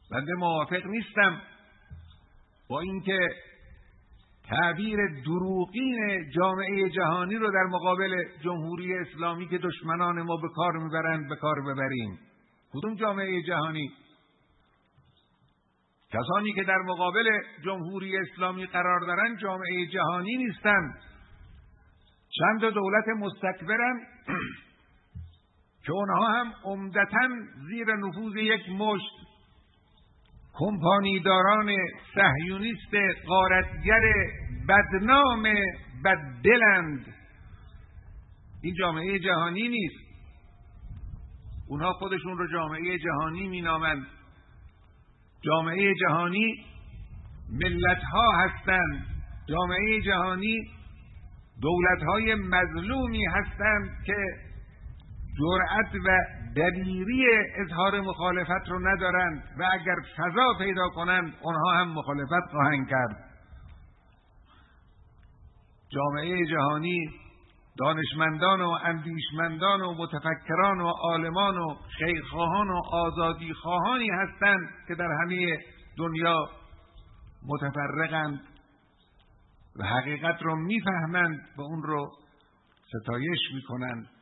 بنده موافق نیستم با اینکه تعبیر دروغین جامعه جهانی رو در مقابل جمهوری اسلامی که دشمنان ما به کار میبرند به کار ببریم. کدوم جامعه جهانی؟ کسانی که در مقابل جمهوری اسلامی قرار دارند جامعه جهانی نیستند. چند دولت مستکبرن که اونها هم عمدتاً زیر نفوذ یک مشت کمپانیداران صهیونیست غارتگر بدنام بددلند. این جامعه جهانی نیست. اونها خودشون رو جامعه جهانی مینامند. جامعه جهانی ملت‌ها هستند. جامعه جهانی دولت‌های مظلومی هستند که جرأت و دلیری اظهار مخالفت رو ندارند و اگر فضا پیدا کنند آنها هم مخالفت خواهند کرد. جامعه جهانی دانشمندان و اندیشمندان و متفکران و عالمان و خیرخواهان و آزادیخواهانی هستند که در همه دنیا متفرقند و حقیقت رو میفهمند و اون رو ستایش میکنند.